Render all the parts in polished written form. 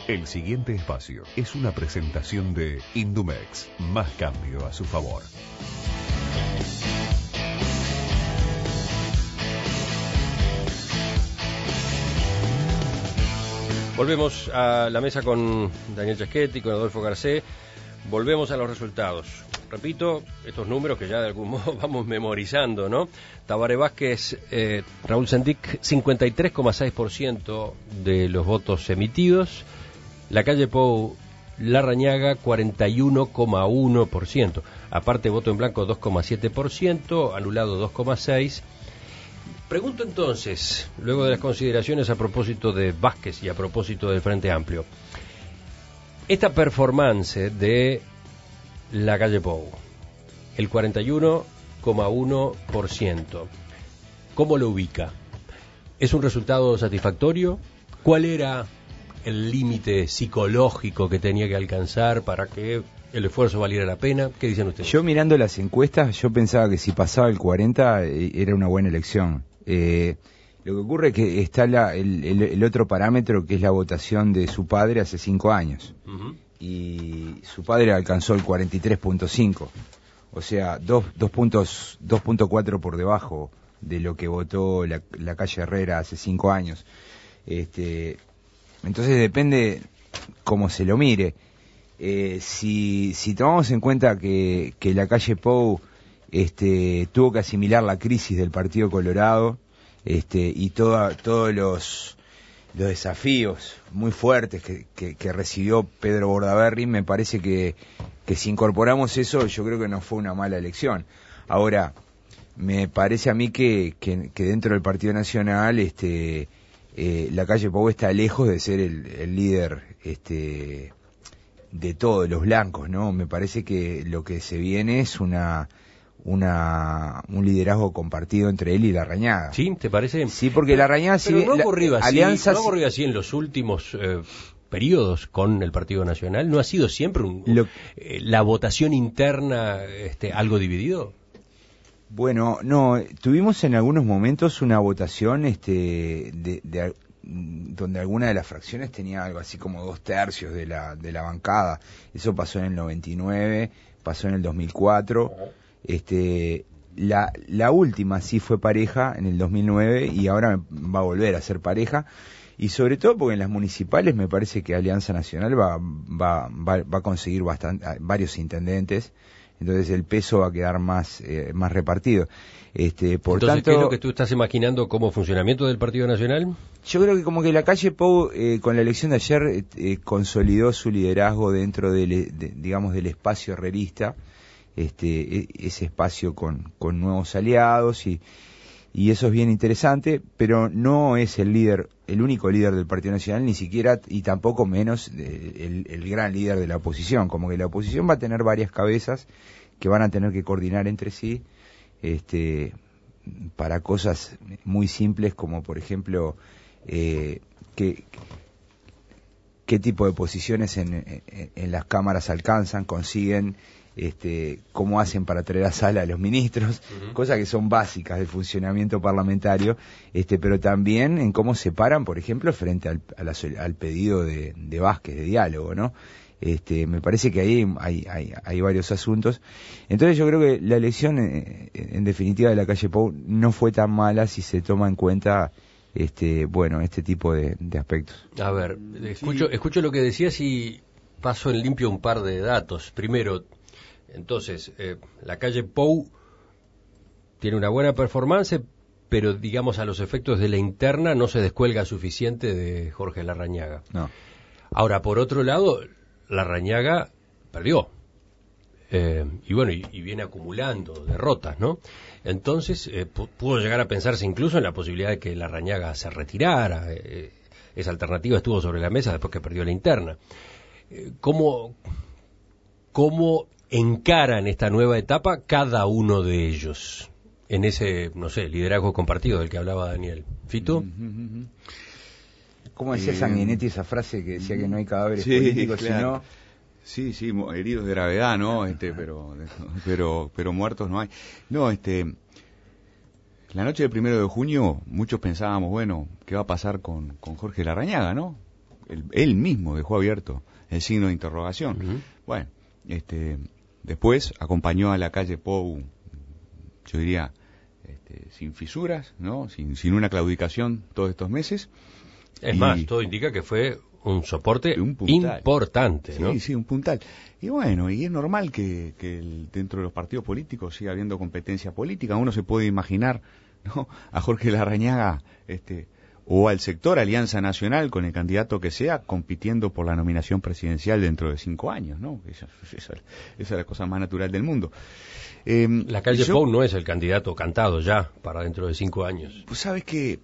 El siguiente espacio es una presentación de Indumex, más cambio a su favor. Volvemos a la mesa con Daniel Chasquetti, con Adolfo Garcés. Volvemos a los resultados. Repito, estos números que ya de algún modo vamos memorizando, ¿no? Tabaré Vázquez, Raúl Sendic, 53,6% de los votos emitidos. Lacalle Pou, Larrañaga, 41,1%. Aparte, voto en blanco, 2,7%, anulado, 2,6%. Pregunto entonces, luego de las consideraciones a propósito de Vázquez y a propósito del Frente Amplio, esta performance de Lacalle Pou, el 41,1%, ¿cómo lo ubica? ¿Es un resultado satisfactorio? ¿Cuál era el límite psicológico que tenía que alcanzar para que el esfuerzo valiera la pena? ¿Qué dicen ustedes? Yo mirando las encuestas, yo pensaba que si pasaba el 40 era una buena elección. Lo que ocurre es que está el otro parámetro, que es la votación de su padre hace 5 años. Uh-huh. Y su padre alcanzó el 43.5, o sea, 2.4 por debajo de lo que votó la calle Herrera hace 5 años. Entonces depende cómo se lo mire. Si tomamos en cuenta que la calle Pou tuvo que asimilar la crisis del Partido Colorado y todos los desafíos muy fuertes que recibió Pedro Bordaberry, me parece que si incorporamos eso, yo creo que no fue una mala elección. Ahora, me parece a mí que dentro del Partido Nacional la calle Pou está lejos de ser el líder de todos los blancos, ¿no? Me parece que lo que se viene es un liderazgo compartido entre él y Larrañaga. ¿Sí? ¿Te parece? Sí, porque Larrañaga... Pero no ha ocurrido así, alianzas... no ha ocurrido así en los últimos periodos con el Partido Nacional. ¿No ha sido siempre la votación interna algo dividido? Bueno, no, tuvimos en algunos momentos una votación donde alguna de las fracciones tenía algo así como 2/3 de la bancada. Eso pasó en el 99, pasó en el 2004. La última sí fue pareja en el 2009 y ahora va a volver a ser pareja, y sobre todo porque en las municipales me parece que Alianza Nacional va a conseguir varios intendentes, entonces el peso va a quedar más repartido. Por entonces, tanto, ¿qué es lo que tú estás imaginando como funcionamiento del Partido Nacional? Yo creo que como que la calle Pou con la elección de ayer consolidó su liderazgo dentro del espacio herrerista, ese espacio con nuevos aliados, y eso es bien interesante, pero no es el único líder del Partido Nacional, ni siquiera, y tampoco menos el gran líder de la oposición. Como que la oposición va a tener varias cabezas que van a tener que coordinar entre sí, para cosas muy simples como, por ejemplo, qué tipo de posiciones en las cámaras alcanzan, consiguen, cómo hacen para traer a sala a los ministros, uh-huh. Cosas que son básicas del funcionamiento parlamentario, pero también en cómo se paran, por ejemplo, frente al pedido de Vázquez de diálogo, ¿no? Me parece que ahí hay varios asuntos. Entonces yo creo que la elección, en definitiva, de la calle Pou no fue tan mala si se toma en cuenta este tipo de aspectos. A ver, escucho lo que decías y paso en limpio un par de datos. Primero, entonces, la calle Pou tiene una buena performance, pero digamos a los efectos de la interna no se descuelga suficiente de Jorge Larrañaga. No. Ahora, por otro lado, Larrañaga perdió. Y bueno, y viene acumulando derrotas, ¿no? Entonces, pudo llegar a pensarse incluso en la posibilidad de que Larrañaga se retirara. Esa alternativa estuvo sobre la mesa después que perdió la interna. ¿Cómo encaran esta nueva etapa cada uno de ellos en ese, no sé, liderazgo compartido del que hablaba Daniel? ¿Fito? ¿Cómo decía Sanguinetti esa frase que decía que no hay cadáveres políticos, claro. Sí, heridos de gravedad, ¿no? Pero muertos no hay. No, la noche del 1 de junio muchos pensábamos, bueno, ¿qué va a pasar con Jorge Larrañaga, no? él mismo dejó abierto el signo de interrogación. Uh-huh. Bueno, después acompañó a la calle Pou, yo diría, sin fisuras, ¿no? Sin una claudicación todos estos meses. Es más, todo indica que fue un soporte importante, ¿no? Sí, sí, un puntal. Y bueno, y es normal que dentro de los partidos políticos siga habiendo competencia política. Uno se puede imaginar, ¿no?, a Jorge Larrañaga, o al sector Alianza Nacional, con el candidato que sea, compitiendo por la nominación presidencial dentro de 5 años, ¿no? Esa es la cosa más natural del mundo. La calle Pou no es el candidato cantado ya para dentro de 5 años. Pues sabes que...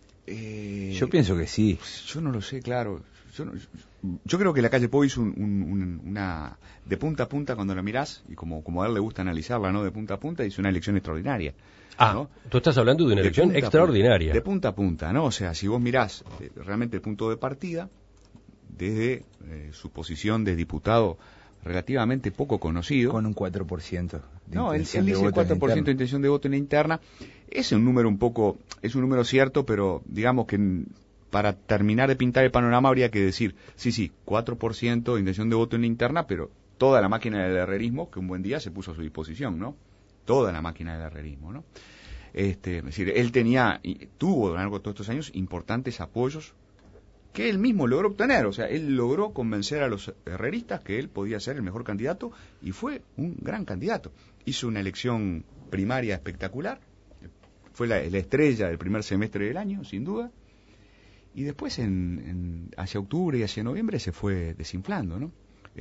yo pienso que sí. Yo no lo sé, claro. Yo creo que la calle Pou hizo una... De punta a punta, cuando la mirás, y como a él le gusta analizarla, ¿no?, de punta a punta, hizo una elección extraordinaria. ¿No? Tú estás hablando de una elección extraordinaria. De punta a punta, ¿no? O sea, si vos mirás realmente el punto de partida, desde su posición de diputado relativamente poco conocido. Con un 4%. No, él dice 4% de intención de voto en la interna. Es un número cierto, pero digamos que para terminar de pintar el panorama habría que decir, sí, 4% de intención de voto en la interna, pero toda la máquina del herrerismo, que un buen día se puso a su disposición, ¿no? Toda la máquina del herrerismo, ¿no? Es decir, él tuvo a lo largo de todos estos años importantes apoyos que él mismo logró obtener. O sea, él logró convencer a los herreristas que él podía ser el mejor candidato, y fue un gran candidato. Hizo una elección primaria espectacular, fue la estrella del primer semestre del año, sin duda, y después hacia octubre y hacia noviembre se fue desinflando, ¿no?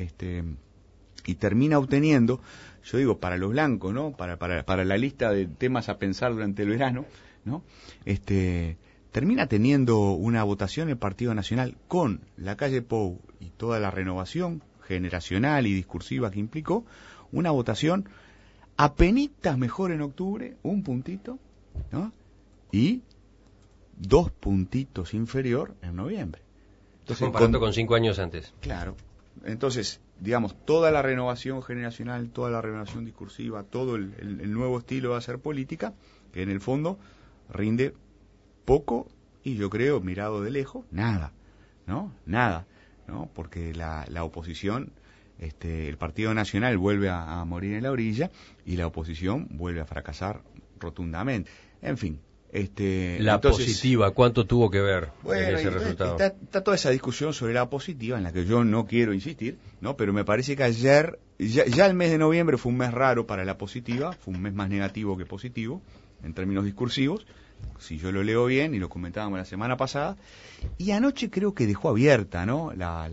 Y termina obteniendo, yo digo, para los blancos, ¿no?, para la lista de temas a pensar durante el verano, ¿no?, termina teniendo una votación el Partido Nacional con la calle Pou y toda la renovación generacional y discursiva que implicó, una votación apenitas mejor en octubre, 1 puntito, ¿no?, y 2 puntitos inferior en noviembre. Entonces, comparando con 5 años antes. Claro. Entonces, digamos, toda la renovación generacional, toda la renovación discursiva, todo el nuevo estilo de hacer política, que en el fondo rinde poco, y yo creo, mirado de lejos, nada, ¿no? Nada, ¿no? Porque la oposición, el Partido Nacional vuelve a morir en la orilla, y la oposición vuelve a fracasar rotundamente. En fin. Entonces, positiva, ¿cuánto tuvo que ver en ese resultado? Está toda esa discusión sobre la positiva, en la que yo no quiero insistir, ¿no? Pero me parece que ayer, ya el mes de noviembre fue un mes raro para la positiva, fue un mes más negativo que positivo, en términos discursivos, si yo lo leo bien, y lo comentábamos la semana pasada, y anoche creo que dejó abierta, ¿no?,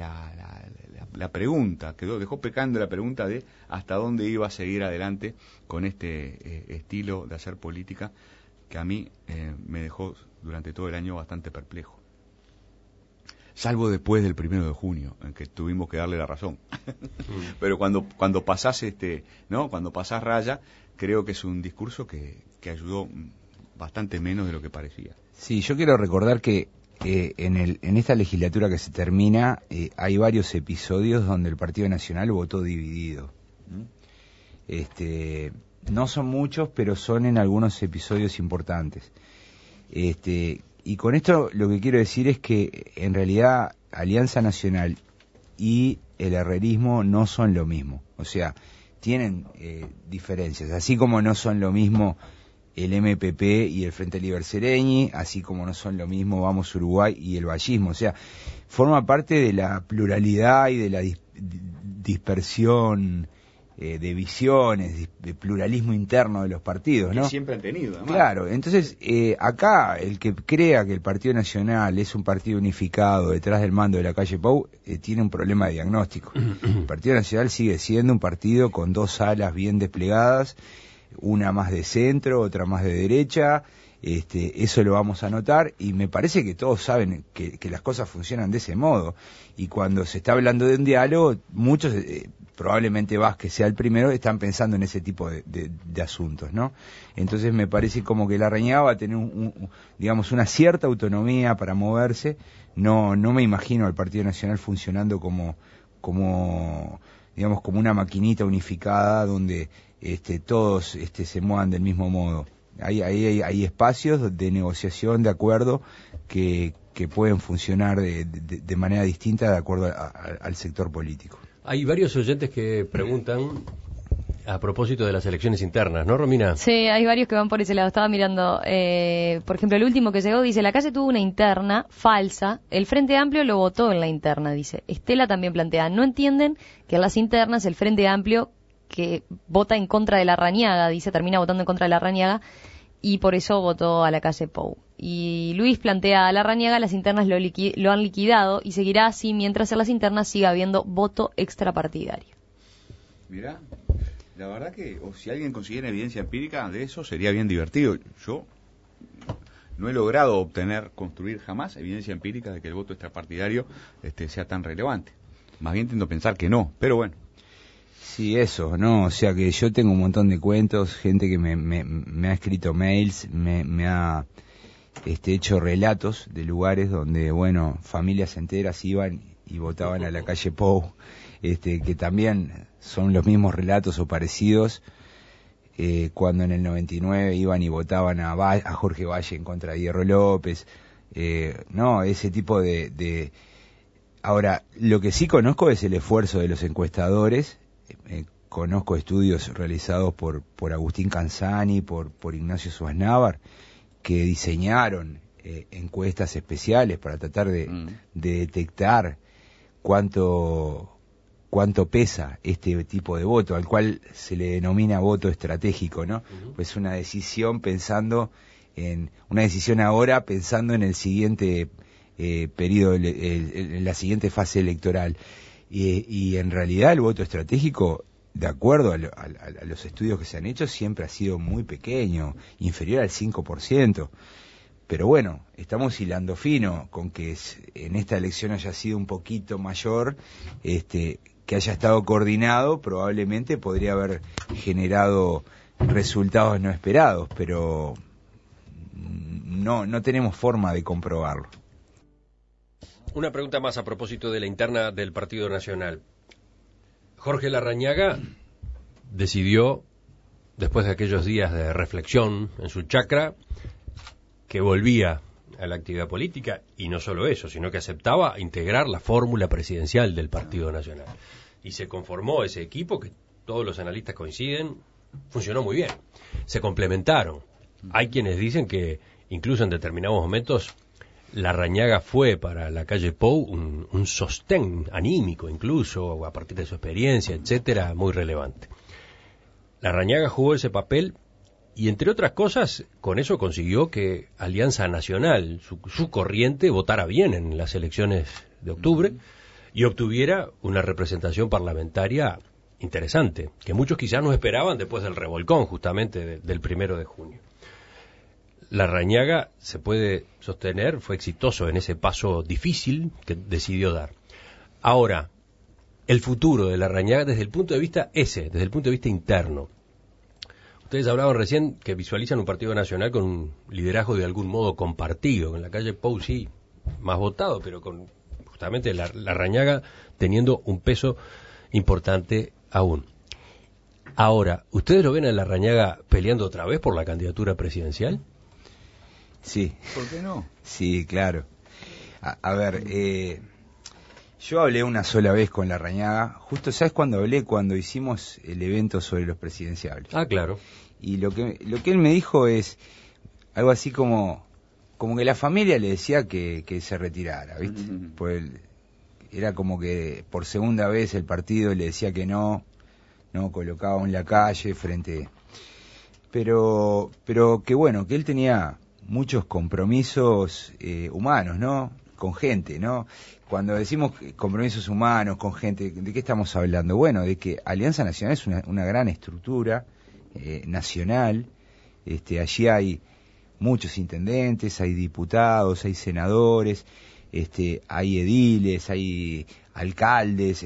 la pregunta, dejó pecando la pregunta de hasta dónde iba a seguir adelante con este estilo de hacer política, que a mí me dejó durante todo el año bastante perplejo. Salvo después del 1 de junio, en que tuvimos que darle la razón. Pero cuando pasás cuando pasás raya, creo que es un discurso que ayudó bastante menos de lo que parecía. Sí, yo quiero recordar que en esta legislatura que se termina, hay varios episodios donde el Partido Nacional votó dividido. No son muchos, pero son en algunos episodios importantes. Y con esto lo que quiero decir es que en realidad Alianza Nacional y el herrerismo no son lo mismo. O sea, tienen diferencias, así como no son lo mismo el MPP y el Frente Liber Sereñi, así como no son lo mismo Vamos Uruguay y el vallismo. O sea, forma parte de la pluralidad y de la dispersión de visiones, de pluralismo interno de los partidos, ¿no? Que siempre han tenido, además. Claro, entonces acá el que crea que el Partido Nacional es un partido unificado detrás del mando de la calle Pou tiene un problema de diagnóstico. El Partido Nacional sigue siendo un partido con 2 alas bien desplegadas, una más de centro, otra más de derecha. Eso lo vamos a notar, y me parece que todos saben que las cosas funcionan de ese modo, y cuando se está hablando de un diálogo, muchos, probablemente Vázquez sea el primero, están pensando en ese tipo de asuntos, ¿no? Entonces me parece como que Larrañaga va a tener digamos, una cierta autonomía para moverse. No me imagino al Partido Nacional funcionando como digamos, como una maquinita unificada donde todos se muevan del mismo modo. Hay espacios de negociación, de acuerdo, que que pueden funcionar de manera distinta de acuerdo al sector político. Hay varios oyentes que preguntan a propósito de las elecciones internas, ¿no, Romina? Sí, hay varios que van por ese lado. Estaba mirando, por ejemplo, el último que llegó dice, la calle tuvo una interna falsa, el Frente Amplio lo votó en la interna, dice. Estela también plantea, no entienden que en las internas el Frente Amplio, que vota en contra de Larrañaga, dice, termina votando en contra de Larrañaga, y por eso votó a la calle Pou. Y Luis plantea a Larrañaga, las internas lo han liquidado y seguirá así mientras en las internas siga habiendo voto extrapartidario. Mirá, la verdad que si alguien considera evidencia empírica de eso sería bien divertido. Yo no he logrado construir jamás evidencia empírica de que el voto extrapartidario sea tan relevante. Más bien tiendo a pensar que no, pero bueno. Sí, eso, ¿no? O sea que yo tengo un montón de cuentos, gente que me ha escrito mails, me ha hecho relatos de lugares donde, bueno, familias enteras iban y votaban a la calle Pou, que también son los mismos relatos o parecidos, cuando en el 99 iban y votaban a Jorge Valle en contra de Hierro López, no, ese tipo de... Ahora, lo que sí conozco es el esfuerzo de los encuestadores. Conozco estudios realizados por Agustín Canzani, por Ignacio Suárez que diseñaron encuestas especiales para tratar de detectar cuánto pesa este tipo de voto, al cual se le denomina voto estratégico, ¿no? Pues una decisión ahora pensando en el siguiente periodo, en la siguiente fase electoral. Y en realidad el voto estratégico, de acuerdo a los estudios que se han hecho, siempre ha sido muy pequeño, inferior al 5%. Pero bueno, estamos hilando fino con que en esta elección haya sido un poquito mayor, que haya estado coordinado, probablemente podría haber generado resultados no esperados, pero no tenemos forma de comprobarlo. Una pregunta más a propósito de la interna del Partido Nacional. Jorge Larrañaga decidió, después de aquellos días de reflexión en su chacra, que volvía a la actividad política, y no solo eso, sino que aceptaba integrar la fórmula presidencial del Partido Nacional. Y se conformó ese equipo que todos los analistas coinciden, funcionó muy bien. Se complementaron. Hay quienes dicen que incluso en determinados momentos Larrañaga fue para la calle Pou un sostén anímico, incluso a partir de su experiencia, etcétera, muy relevante. Larrañaga jugó ese papel y, entre otras cosas, con eso consiguió que Alianza Nacional, su corriente, votara bien en las elecciones de octubre y obtuviera una representación parlamentaria interesante, que muchos quizás no esperaban después del revolcón, justamente del 1 de junio. Larrañaga, se puede sostener, fue exitoso en ese paso difícil que decidió dar. Ahora, el futuro de Larrañaga desde el punto de vista interno. Ustedes hablaban recién que visualizan un partido nacional con un liderazgo de algún modo compartido. En la calle Pou sí, más votado, pero con justamente Larrañaga teniendo un peso importante aún. Ahora, ¿ustedes lo ven a Larrañaga peleando otra vez por la candidatura presidencial? Sí. ¿Por qué no? Sí, claro. A ver, yo hablé una sola vez con Larrañaga, justo, ¿sabes cuándo hablé? Cuando hicimos el evento sobre los presidenciables. Ah, claro. Y lo que él me dijo es algo así como que la familia le decía que se retirara, ¿viste? Pues era como que por segunda vez el partido le decía que no colocaba en la calle frente... Pero que bueno, que él tenía muchos compromisos humanos, ¿no? Con gente, ¿no? Cuando decimos compromisos humanos con gente, ¿de qué estamos hablando? Bueno, de que Alianza Nacional es una gran estructura nacional. Allí hay muchos intendentes, hay diputados, hay senadores, hay ediles, hay alcaldes,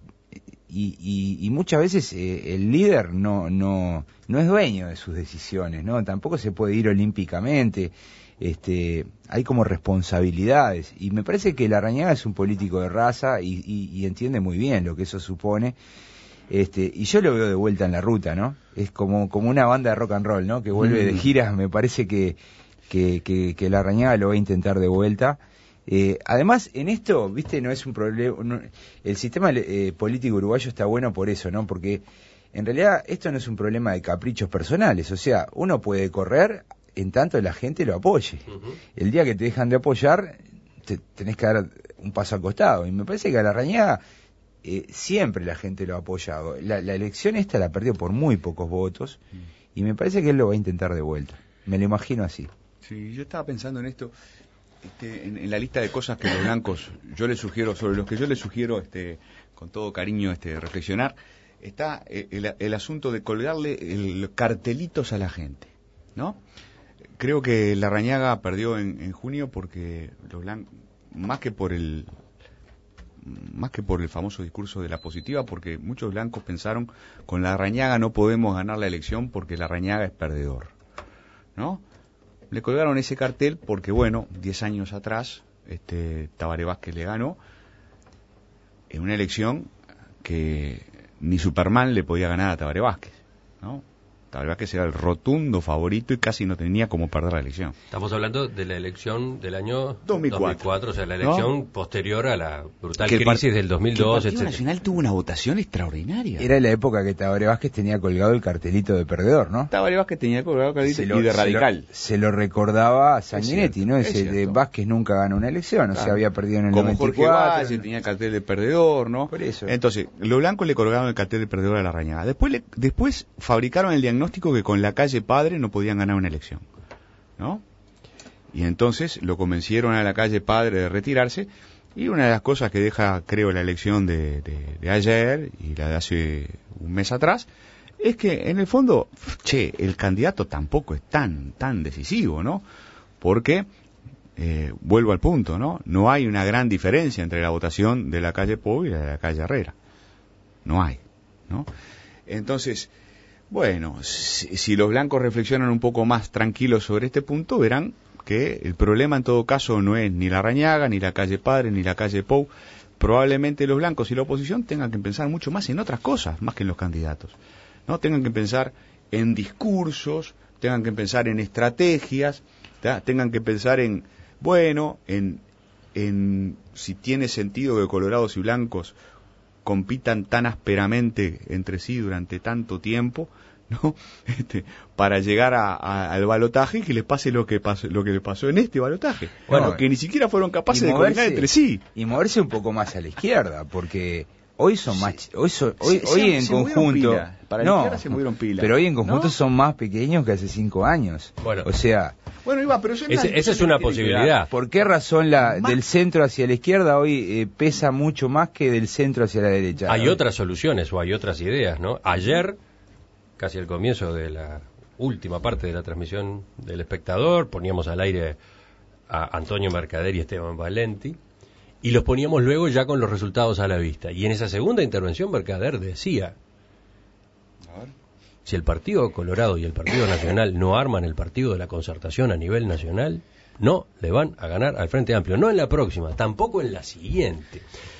y muchas veces el líder no es dueño de sus decisiones, ¿no? Tampoco se puede ir olímpicamente. Hay como responsabilidades, y me parece que Larrañaga es un político de raza y entiende muy bien lo que eso supone, y yo lo veo de vuelta en la ruta, ¿no? Es como una banda de rock and roll, ¿no? Que vuelve de giras. Me parece que Larrañaga lo va a intentar de vuelta, Además, en esto, viste, no es un problema. El sistema político uruguayo está bueno por eso, ¿no? Porque en realidad esto no es un problema de caprichos personales. O sea, uno puede correr en tanto la gente lo apoye. El día que te dejan de apoyar, tenés que dar un paso al costado. Y me parece que a Larrañaga siempre la gente lo ha apoyado. La elección esta la perdió por muy pocos votos. Y me parece que él lo va a intentar de vuelta. Me lo imagino así. Sí, yo estaba pensando en esto. En la lista de cosas que los blancos sobre los que yo les sugiero con todo cariño reflexionar, está el asunto de colgarle cartelitos a la gente, ¿no? Creo que Larrañaga perdió en junio porque los blancos, más que por el famoso discurso de la positiva, porque muchos blancos pensaron, con Larrañaga no podemos ganar la elección porque Larrañaga es perdedor, ¿no? Le colgaron ese cartel porque, bueno, 10 años atrás, Tabaré Vázquez le ganó en una elección que ni Superman le podía ganar a Tabaré Vázquez, ¿no? Tabaré Vázquez era el rotundo favorito y casi no tenía cómo perder la elección. Estamos hablando de la elección del año 2004, o sea, la elección posterior a la brutal crisis del 2002, el Partido Nacional tuvo una votación extraordinaria. Era la época que Tabaré Vázquez tenía colgado el cartelito de perdedor, ¿no? Tabaré Vázquez tenía colgado el cartelito y de radical. Se lo recordaba a Sanguinetti, ¿no? Ese de Vázquez nunca ganó una elección, o sea, había perdido en el 94. Como Jorge Valle tenía el cartel de perdedor, ¿no? Por eso. Entonces, los blancos le colgaron el cartel de perdedor a Larrañaga. Después fabricaron el diagnóstico que con la calle Padre no podían ganar una elección, ¿no? Y entonces lo convencieron a la calle Padre de retirarse, y una de las cosas que deja, creo, la elección de ayer y la de hace un mes atrás, es que en el fondo, el candidato tampoco es tan decisivo, ¿no? Porque, vuelvo al punto, ¿no? No hay una gran diferencia entre la votación de la calle Pou y la de la calle Herrera. No hay, ¿no? Entonces, bueno, si los blancos reflexionan un poco más tranquilos sobre este punto, verán que el problema en todo caso no es ni Larrañaga, ni la calle Padre, ni la calle Pou. Probablemente los blancos y la oposición tengan que pensar mucho más en otras cosas, más que en los candidatos, ¿no? Tengan que pensar en discursos, tengan que pensar en estrategias, tengan que pensar en si tiene sentido que colorados y blancos compitan tan ásperamente entre sí durante tanto tiempo, ¿no? Para llegar al balotaje y que les pase lo que le pasó en este balotaje. Bueno, que ni siquiera fueron capaces de coordinar entre sí. Y moverse un poco más a la izquierda, porque hoy son más, hoy en conjunto, para la izquierda se movieron pilas, pero hoy en conjunto, ¿no?, son más pequeños que hace 5 años. Bueno, o sea, pero esa es una posibilidad. ¿Por qué razón del centro hacia la izquierda hoy pesa mucho más que del centro hacia la derecha? Hay otras soluciones o hay otras ideas, ¿no? Ayer, casi al comienzo de la última parte de la transmisión del Espectador, poníamos al aire a Antonio Mercader y Esteban Valenti, y los poníamos luego ya con los resultados a la vista. Y en esa segunda intervención Mercader decía: si el Partido Colorado y el Partido Nacional no arman el partido de la concertación a nivel nacional, no le van a ganar al Frente Amplio. No en la próxima, tampoco en la siguiente.